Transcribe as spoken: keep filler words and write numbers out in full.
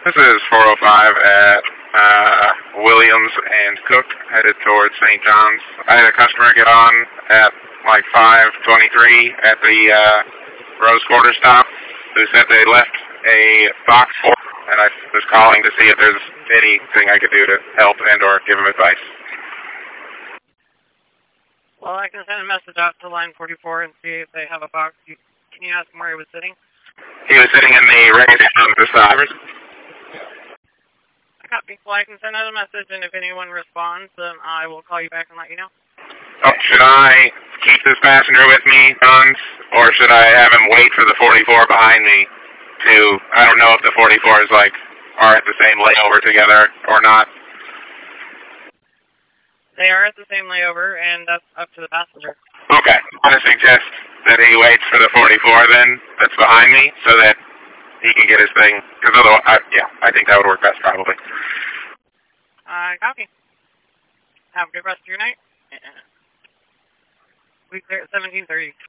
This is four oh five at uh, Williams and Cook, headed towards Saint John's. I had a customer get on at like five twenty-three at the uh, Rose Quarter stop who said they left a box for, and I was calling to see if there's anything I could do to help and or give him advice. Well, I can send a message out to line forty-four and see if they have a box. Can you ask him where he was sitting? He was sitting in the raised on the side. Copy. Well, I can send out a message, and if anyone responds, then I will call you back and let you know. Oh, should I keep this passenger with me, Hans, or should I have him wait for the forty-four behind me to, I don't know if the forty-fours, like, are at the same layover together or not. They are at the same layover, and that's up to the passenger. Okay. I'm going to suggest that he waits for the forty-four then, that's behind me, so that he can get his thing, because otherwise, I, yeah, I think that would work best, probably. Uh, copy. Have a good rest of your night. We clear at seventeen thirty.